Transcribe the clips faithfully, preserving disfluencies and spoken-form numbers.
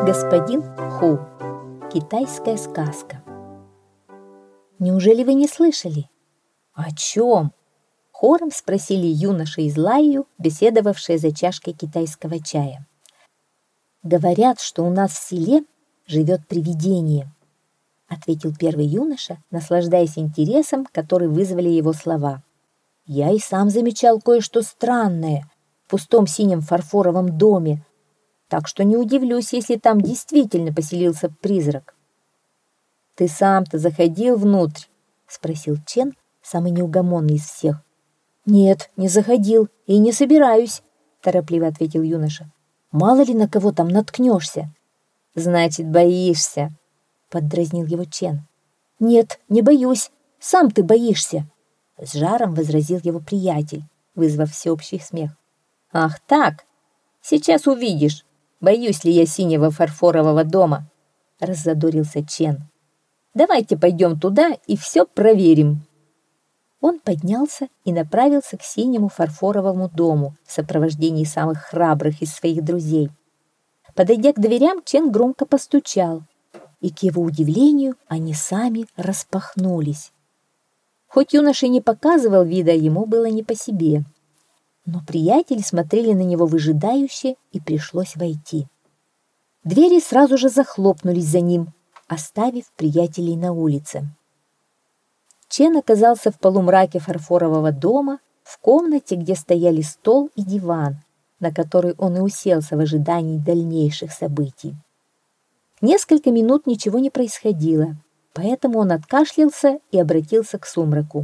Господин Ху. Китайская сказка. Неужели вы не слышали? О чем? Хором спросили юноша и Лайю, беседовавшие за чашкой китайского чая. Говорят, что у нас в селе живет привидение, ответил первый юноша, наслаждаясь интересом, который вызвали его слова. Я и сам замечал кое-что странное в пустом синем фарфоровом доме, так что не удивлюсь, если там действительно поселился призрак. «Ты сам-то заходил внутрь?» — спросил Чен, самый неугомонный из всех. «Нет, не заходил и не собираюсь», — торопливо ответил юноша. «Мало ли на кого там наткнешься». «Значит, боишься», — поддразнил его Чен. «Нет, не боюсь, сам ты боишься», — с жаром возразил его приятель, вызвав всеобщий смех. «Ах так, сейчас увидишь, боюсь ли я синего фарфорового дома», — раззадорился Чен. «Давайте пойдем туда и все проверим». Он поднялся и направился к синему фарфоровому дому в сопровождении самых храбрых из своих друзей. Подойдя к дверям, Чен громко постучал, и, к его удивлению, они сами распахнулись. Хоть юноша и не показывал вида, ему было не по себе. Но приятели смотрели на него выжидающе, и пришлось войти. Двери сразу же захлопнулись за ним, оставив приятелей на улице. Чен оказался в полумраке фарфорового дома, в комнате, где стояли стол и диван, на который он и уселся в ожидании дальнейших событий. Несколько минут ничего не происходило, поэтому он откашлялся и обратился к сумраку.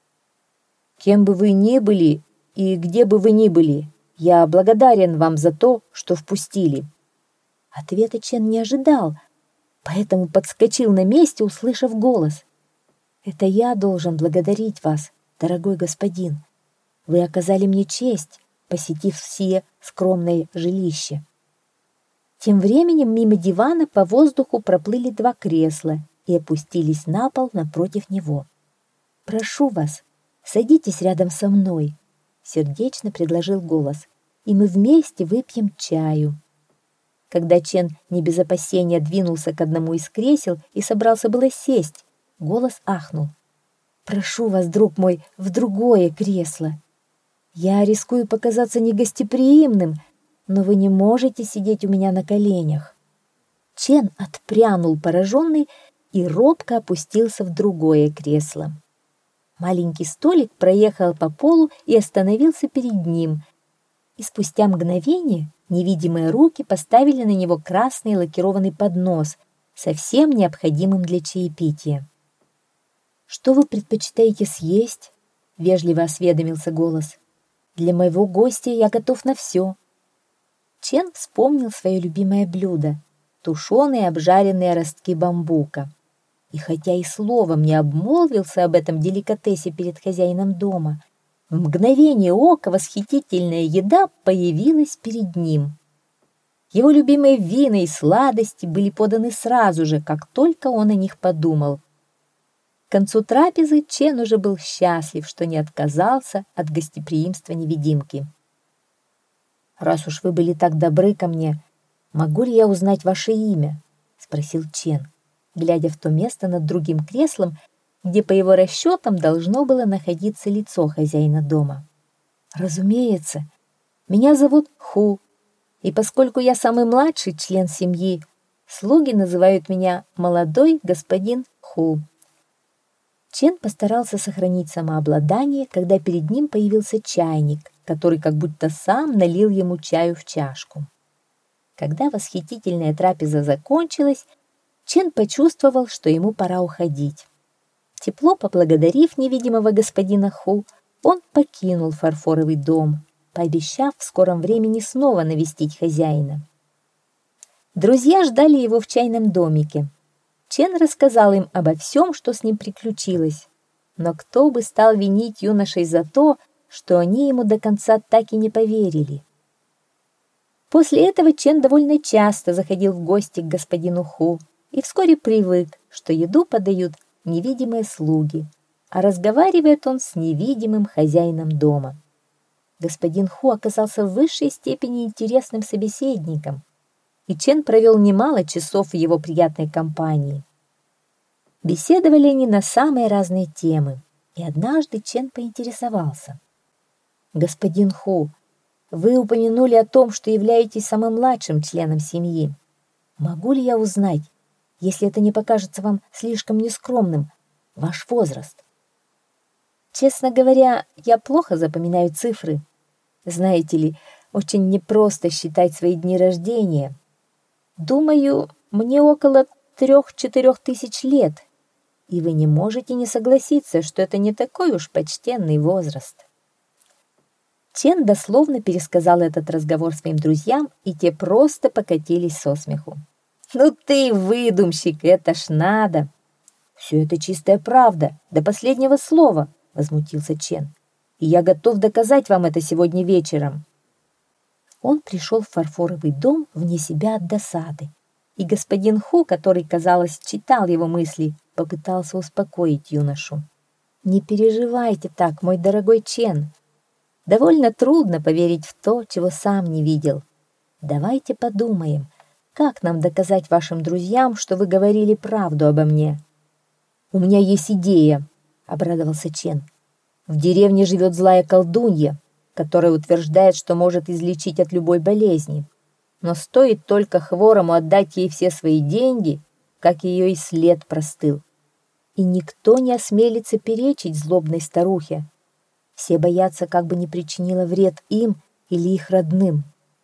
«Кем бы вы ни были и где бы вы ни были, я благодарен вам за то, что впустили». Ответа Чен не ожидал, поэтому подскочил на месте, услышав голос. «Это я должен благодарить вас, дорогой господин. Вы оказали мне честь, посетив сие скромное жилище». Тем временем мимо дивана по воздуху проплыли два кресла и опустились на пол напротив него. «Прошу вас, садитесь рядом со мной», — сердечно предложил голос, «и мы вместе выпьем чаю». Когда Чен не без опасения двинулся к одному из кресел и собрался было сесть, голос ахнул. «Прошу вас, друг мой, в другое кресло. Я рискую показаться негостеприимным, но вы не можете сидеть у меня на коленях». Чен отпрянул пораженный и робко опустился в другое кресло. Маленький столик проехал по полу и остановился перед ним, и спустя мгновение невидимые руки поставили на него красный лакированный поднос со всем необходимым для чаепития. «Что вы предпочитаете съесть?» — вежливо осведомился голос. «Для моего гостя я готов на все». Чен вспомнил свое любимое блюдо — тушеные обжаренные ростки бамбука. И хотя и словом не обмолвился об этом деликатесе перед хозяином дома, в мгновение ока восхитительная еда появилась перед ним. Его любимые вина и сладости были поданы сразу же, как только он о них подумал. К концу трапезы Чен уже был счастлив, что не отказался от гостеприимства невидимки. «Раз уж вы были так добры ко мне, могу ли я узнать ваше имя?» — спросил Чен, глядя в то место над другим креслом, где, по его расчетам, должно было находиться лицо хозяина дома. «Разумеется, меня зовут Ху, и поскольку я самый младший член семьи, слуги называют меня молодой господин Ху». Чен постарался сохранить самообладание, когда перед ним появился чайник, который как будто сам налил ему чаю в чашку. Когда восхитительная трапеза закончилась, Чен почувствовал, что ему пора уходить. Тепло поблагодарив невидимого господина Ху, он покинул фарфоровый дом, пообещав в скором времени снова навестить хозяина. Друзья ждали его в чайном домике. Чен рассказал им обо всем, что с ним приключилось, но кто бы стал винить юношей за то, что они ему до конца так и не поверили. После этого Чен довольно часто заходил в гости к господину Ху и вскоре привык, что еду подают невидимые слуги, а разговаривает он с невидимым хозяином дома. Господин Ху оказался в высшей степени интересным собеседником. и Чен провел немало часов в его приятной компании. Беседовали они на самые разные темы, и однажды Чен поинтересовался. «Господин Ху, вы упомянули о том, что являетесь самым младшим членом семьи. Могу ли я узнать, если это не покажется вам слишком нескромным, ваш возраст?» «Честно говоря, я плохо запоминаю цифры. Знаете ли, очень непросто считать свои дни рождения. Думаю, мне около трех-четырех тысяч лет, и вы не можете не согласиться, что это не такой уж почтенный возраст». Чен дословно пересказал этот разговор своим друзьям, и те просто покатились со смеху. «Ну ты выдумщик, это ж надо!» «Все это чистая правда, до последнего слова», — возмутился Чен. «И я готов доказать вам это сегодня вечером». Он пришел в фарфоровый дом вне себя от досады, и господин Ху, который, казалось, читал его мысли, попытался успокоить юношу. «Не переживайте так, мой дорогой Чен. Довольно трудно поверить в то, чего сам не видел. Давайте подумаем, как нам доказать вашим друзьям, что вы говорили правду обо мне?» «У меня есть идея», — обрадовался Чен. «В деревне живет злая колдунья, которая утверждает, что может излечить от любой болезни. Но стоит только хворому отдать ей все свои деньги, как ее и след простыл. И никто не осмелится перечить злобной старухе. Все боятся, как бы не причинила вред им или их родным.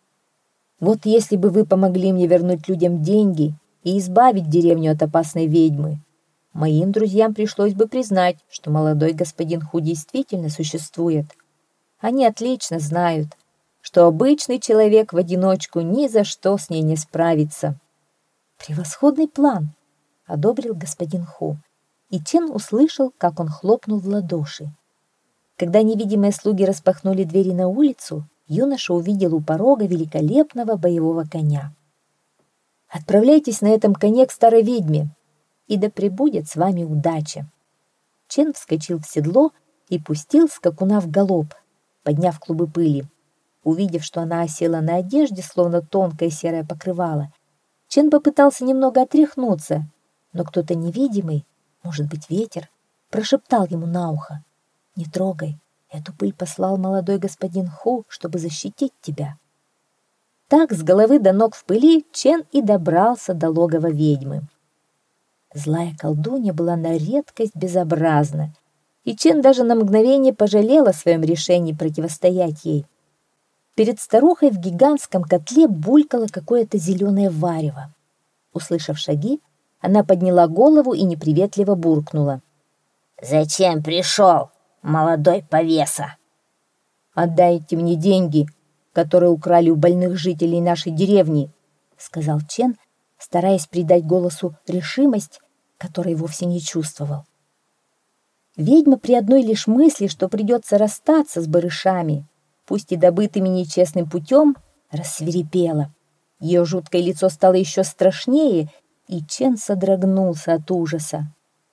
Вот если бы вы помогли мне вернуть людям деньги и избавить деревню от опасной ведьмы, моим друзьям пришлось бы признать, что молодой господин Ху действительно существует. Они отлично знают, что обычный человек в одиночку ни за что с ней не справится». «Превосходный план», — одобрил господин Ху, и Чен услышал, как он хлопнул в ладоши. Когда невидимые слуги распахнули двери на улицу, юноша увидел у порога великолепного боевого коня. «Отправляйтесь на этом коне к старой ведьме, и да пребудет с вами удача». Чен вскочил в седло и пустил скакуна в галоп, подняв клубы пыли. Увидев, что она осела на одежде, словно тонкое серое покрывало, Чен попытался немного отряхнуться, но кто-то невидимый, может быть ветер, прошептал ему на ухо: «Не трогай, эту пыль послал молодой господин Ху, чтобы защитить тебя». Так с головы до ног в пыли Чен и добрался до логова ведьмы. Злая колдунья была на редкость безобразна, и Чен даже на мгновение пожалел о своем решении противостоять ей. Перед старухой в гигантском котле булькало какое-то зеленое варево. Услышав шаги, она подняла голову и неприветливо буркнула: «Зачем пришел, молодой повеса?» «Отдайте мне деньги, которые украли у больных жителей нашей деревни», — сказал Чен, стараясь придать голосу решимость, которой вовсе не чувствовал. Ведьма при одной лишь мысли, что придется расстаться с барышами, пусть и добытыми нечестным путем, рассвирепела. Ее жуткое лицо стало еще страшнее, и Чен содрогнулся от ужаса.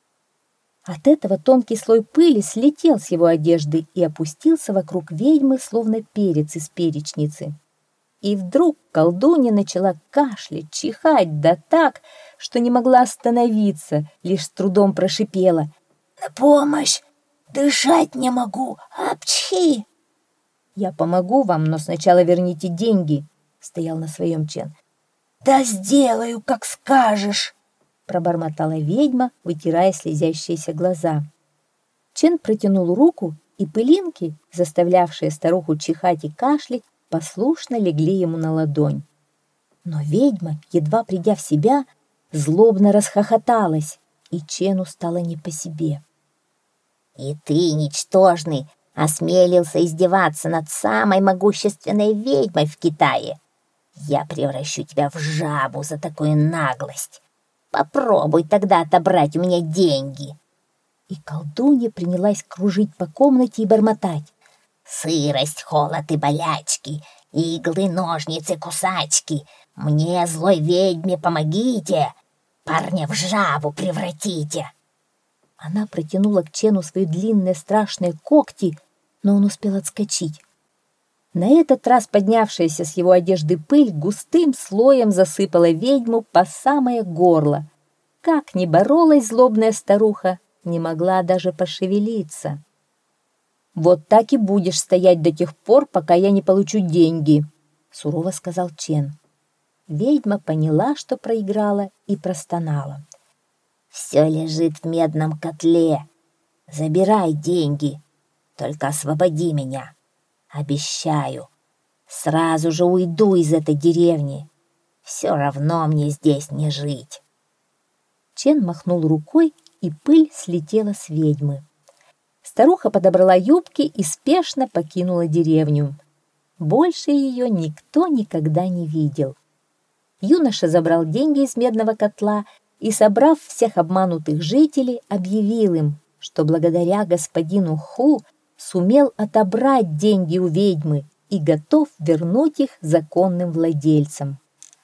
От этого тонкий слой пыли слетел с его одежды и опустился вокруг ведьмы, словно перец из перечницы. И вдруг колдунья начала кашлять, чихать, да так, что не могла остановиться, лишь с трудом прошипела: «На помощь! Дышать не могу! Апчхи!» «Я помогу вам, но сначала верните деньги», — стоял на своем Чен. «Да сделаю, как скажешь», — пробормотала ведьма, вытирая слезящиеся глаза. Чен протянул руку, и пылинки, заставлявшие старуху чихать и кашлять, послушно легли ему на ладонь. Но ведьма, едва придя в себя, злобно расхохоталась, и Чену стало не по себе. «И ты, ничтожный, осмелился издеваться над самой могущественной ведьмой в Китае? Я превращу тебя в жабу за такую наглость. Попробуй тогда отобрать у меня деньги». И колдунья принялась кружить по комнате и бормотать: «Сырость, холод и болячки, иглы, ножницы, кусачки. Мне, злой ведьме, помогите! Парня в жабу превратите!» Она протянула к Чену свои длинные страшные когти, но он успел отскочить. На этот раз поднявшаяся с его одежды пыль густым слоем засыпала ведьму по самое горло. Как ни боролась злобная старуха, не могла даже пошевелиться. «Вот так и будешь стоять до тех пор, пока я не получу деньги», — сурово сказал Чен. Ведьма поняла, что проиграла, и простонала. «Все лежит в медном котле. Забирай деньги, только освободи меня. Обещаю, сразу же уйду из этой деревни. Все равно мне здесь не жить». Чен махнул рукой, и пыль слетела с ведьмы. Старуха подобрала юбки и спешно покинула деревню. Больше ее никто никогда не видел. Юноша забрал деньги из медного котла и, собрав всех обманутых жителей, объявил им, что благодаря господину Ху сумел отобрать деньги у ведьмы и готов вернуть их законным владельцам.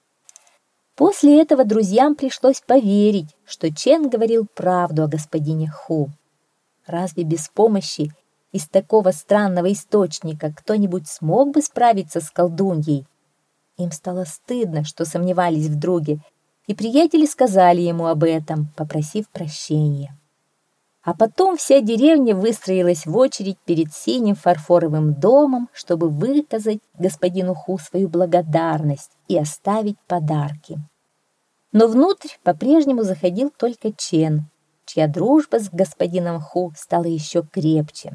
После этого друзьям пришлось поверить, что Чен говорил правду о господине Ху. Разве без помощи из такого странного источника кто-нибудь смог бы справиться с колдуньей? Им стало стыдно, что сомневались в друге, и приятели сказали ему об этом, попросив прощения. А потом вся деревня выстроилась в очередь перед синим фарфоровым домом, чтобы выказать господину Ху свою благодарность и оставить подарки. Но внутрь по-прежнему заходил только Чен, чья дружба с господином Ху стала еще крепче.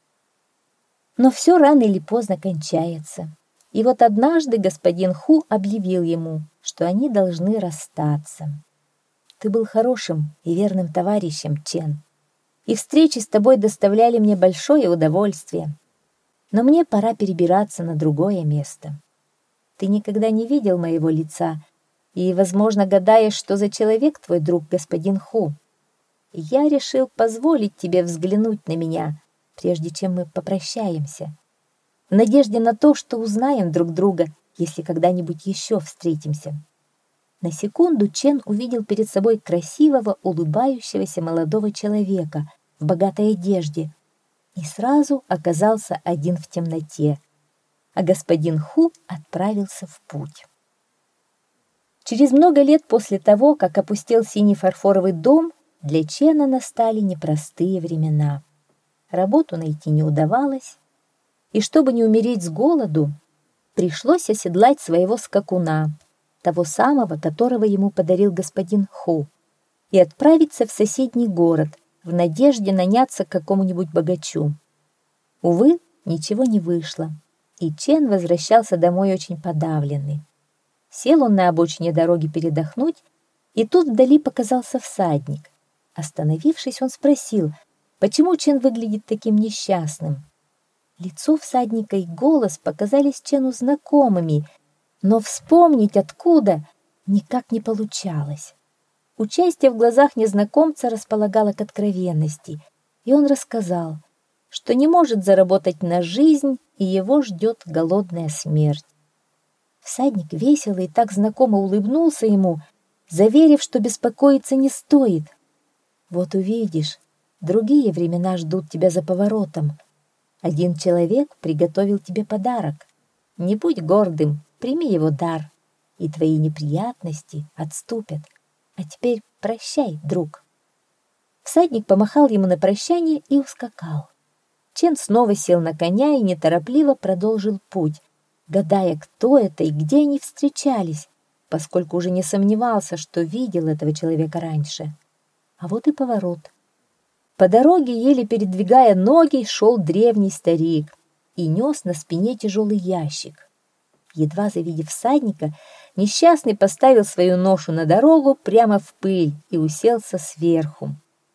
Но все рано или поздно кончается. И вот однажды господин Ху объявил ему, что они должны расстаться. «Ты был хорошим и верным товарищем, Чен, и встречи с тобой доставляли мне большое удовольствие. Но мне пора перебираться на другое место. Ты никогда не видел моего лица и, возможно, гадаешь, что за человек твой друг господин Ху. Я решил позволить тебе взглянуть на меня, прежде чем мы попрощаемся, в надежде на то, что узнаем друг друга, если когда-нибудь еще встретимся». На секунду Чен увидел перед собой красивого, улыбающегося молодого человека в богатой одежде и сразу оказался один в темноте, а господин Ху отправился в путь. Через много лет после того, как опустел синий фарфоровый дом, для Чена настали непростые времена. Работу найти не удавалось, и чтобы не умереть с голоду, пришлось оседлать своего скакуна, того самого, которого ему подарил господин Ху, и отправиться в соседний город в надежде наняться к какому-нибудь богачу. Увы, ничего не вышло, и Чен возвращался домой очень подавленный. Сел он на обочине дороги передохнуть, и тут вдали показался всадник. Остановившись, он спросил, почему Чен выглядит таким несчастным. Лицо всадника и голос показались Чену знакомыми, но вспомнить откуда никак не получалось. Участие в глазах незнакомца располагало к откровенности, и он рассказал, что не может заработать на жизнь, и его ждет голодная смерть. Всадник весело и так знакомо улыбнулся ему, заверив, что беспокоиться не стоит. «Вот увидишь, другие времена ждут тебя за поворотом. Один человек приготовил тебе подарок. Не будь гордым, прими его дар, и твои неприятности отступят. А теперь прощай, друг». Всадник помахал ему на прощание и ускакал. Чен снова сел на коня и неторопливо продолжил путь, гадая, кто это и где они встречались, поскольку уже не сомневался, что видел этого человека раньше. А вот и поворот. По дороге, еле передвигая ноги, шел древний старик и нес на спине тяжелый ящик. Едва завидев всадника, несчастный поставил свою ношу на дорогу прямо в пыль и уселся сверху.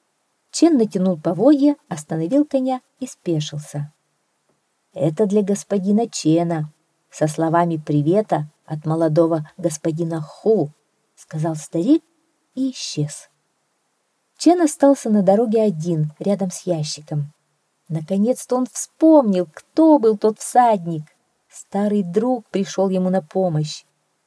Чен натянул поводья, остановил коня и спешился. «Это для господина Чена, со словами привета от молодого господина Ху», — сказал старик и исчез. Чен остался на дороге один, рядом с ящиком. Наконец-то он вспомнил, кто был тот всадник. Старый друг пришел ему на помощь.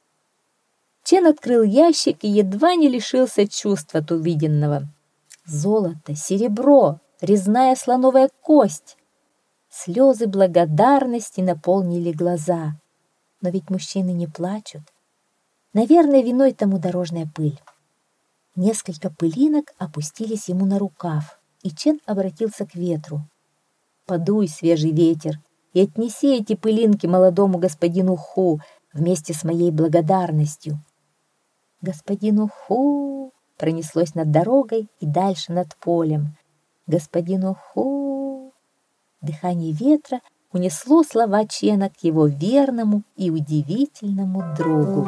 Чен открыл ящик и едва не лишился чувств от увиденного. Золото, серебро, резная слоновая кость. Слезы благодарности наполнили глаза. Но ведь мужчины не плачут. Наверное, виной тому дорожная пыль. Несколько пылинок опустились ему на рукав, и Чен обратился к ветру. «Подуй, свежий ветер, и отнеси эти пылинки молодому господину Ху вместе с моей благодарностью». «Господину Ху» пронеслось над дорогой и дальше над полем. «Господину Ху». Дыхание ветра унесло слова Чена к его верному и удивительному другу.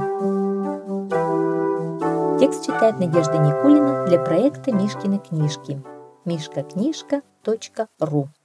Текст читает Надежда Никулина для проекта «Мишкины книжки». мишка книжка точка ру